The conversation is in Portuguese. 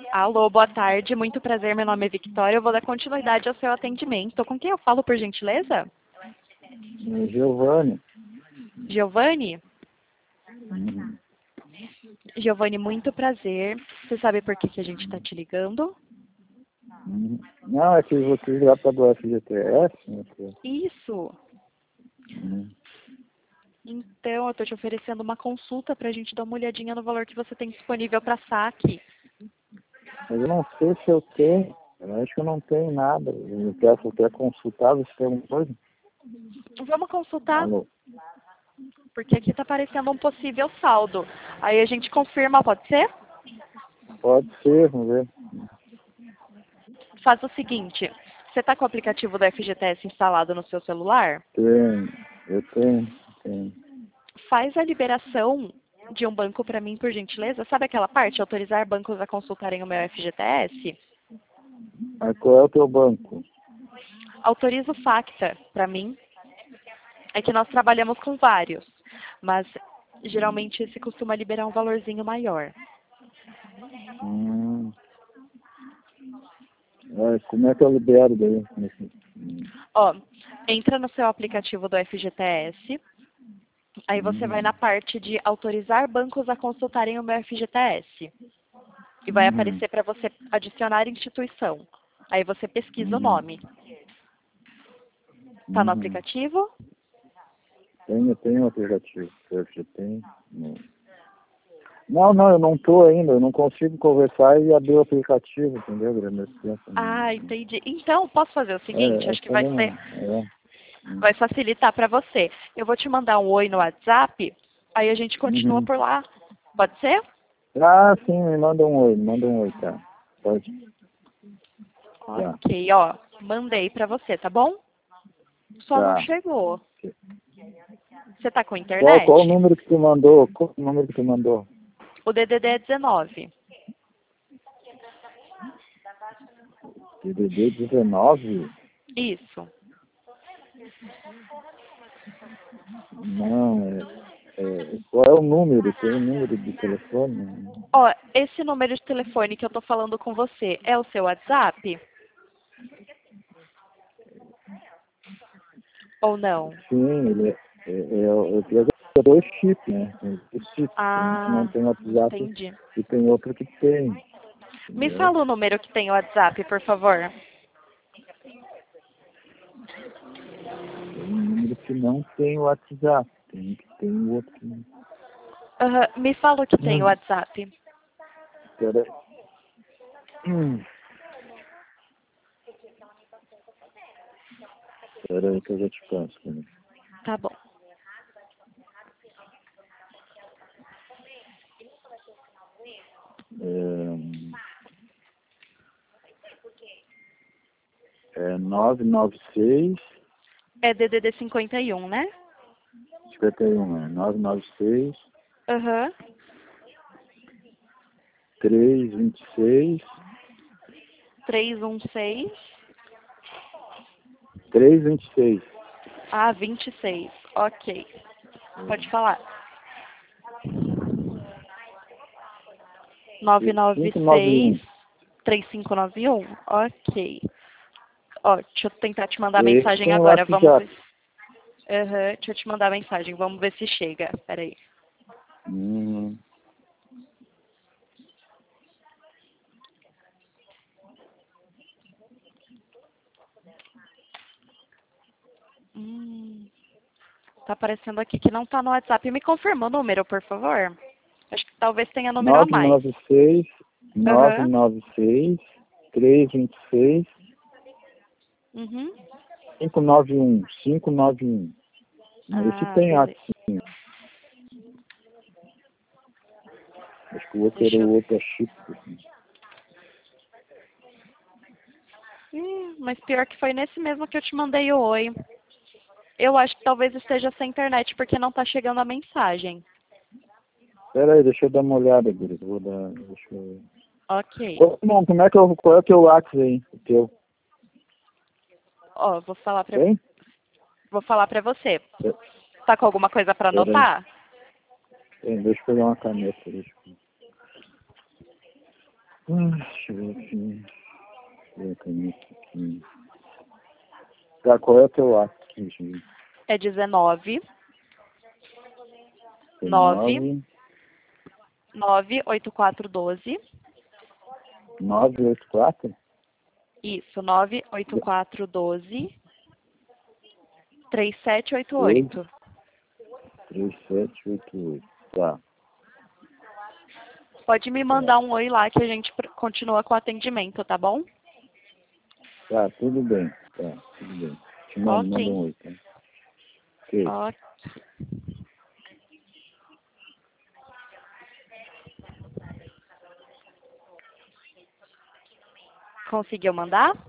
Alô, boa tarde, muito prazer, meu nome é Victoria, eu vou dar continuidade ao seu atendimento. Com quem eu falo, por gentileza? Giovanni. Giovanni? Uhum. Giovanni, muito prazer. Você sabe por que a gente está te ligando? Uhum. Não, é que você ligar para do FGTS, né? Isso. Uhum. Então, eu estou te oferecendo uma consulta para a gente dar uma olhadinha no valor que você tem disponível para saque. Mas eu não sei se eu tenho, eu acho que eu não tenho nada. Eu quero consultar, você tem alguma coisa? Vamos consultar, Alô? porque aqui está aparecendo um possível saldo. Aí a gente confirma, pode ser? Pode ser, vamos ver. Faz o seguinte, você está com o aplicativo do FGTS instalado no seu celular? Eu tenho. Faz a liberação de um banco para mim, por gentileza. Sabe aquela parte, autorizar bancos a consultarem o meu FGTS? Mas qual é o teu banco? Autoriza o Facta para mim. É que nós trabalhamos com vários, mas geralmente esse costuma liberar um valorzinho maior. Como é que eu libero daí? Ó, entra no seu aplicativo do FGTS, aí você vai na parte de autorizar bancos a consultarem o meu FGTS. E vai aparecer para você adicionar instituição. Aí você pesquisa o nome. Tá no aplicativo? Tenho um aplicativo. Eu já tenho. Não, eu não estou ainda. Eu não consigo conversar e abrir o aplicativo, entendeu? Ah, entendi. Então, posso fazer o seguinte, acho que vai ser, É. vai facilitar para você. Eu vou te mandar um oi no WhatsApp, aí a gente continua por lá. Pode ser? Ah, sim, me manda um oi, tá? Pode. Tá. Ok, ó, mandei para você, tá bom? Só não Tá. chegou. Você tá com Qual internet? o número que tu mandou? Qual o número que tu mandou? O DDD é 19. DDD 19? Isso. Não, qual é o número? Tem um número de telefone? Ó, esse número de telefone que eu tô falando com você é o seu WhatsApp? Ou não? Sim, eu tenho dois chips, né? Tem dois chips. Tem um que não Ah, tem WhatsApp entendi. e tem outro que tem. Me Entendeu? fala o número que tem o WhatsApp, por favor. Tem um número que não tem WhatsApp. Tem um que tem o outro que não. Aham, me fala o que tem o WhatsApp. Peraí. Peraí que eu já te passo. Né? Tá bom. É 996 É DDD 51, né? 51, é 996 Aham. 326 316. 326. Ah, 26. Ok. Pode falar. 996 591. 3591. Ok. Ó, deixa eu tentar te mandar Esse mensagem tem o agora. Vamos ver. WhatsApp. Aham, deixa eu te mandar mensagem. Vamos ver se chega. Peraí. Hum, Tá aparecendo aqui que não tá no WhatsApp. Me confirma o número, por favor. Acho que talvez tenha número a mais. 996 Aham. 996 326 Uhum. 591. 591. Esse Ah, tem beleza. assim. Acho que o outro era Deixa eu... o outro chip. Assim. mas pior que foi nesse mesmo que eu te mandei o oi. Eu acho que talvez esteja sem internet porque não tá chegando a mensagem. Pera aí, deixa eu dar uma olhada, Guri. Vou dar. Deixa eu... Ok. Qual é o teu WhatsApp aí? O teu? Ó, Tem? vou falar pra você. Tá com alguma coisa pra Pera aí. anotar? Tem, deixa eu pegar uma caneta. Deixa eu ver aqui. Tá, qual é o teu WhatsApp? Deixa eu ver. É 19 9 19 98412. 984 Isso, 98412 3788. 3788. Tá, Pode me mandar um oi lá que a gente continua com o atendimento, tá bom? tá, tudo bem. Tá, tudo bem. Te mando Ok. um oi, tá? Ok. Ó, conseguiu mandar?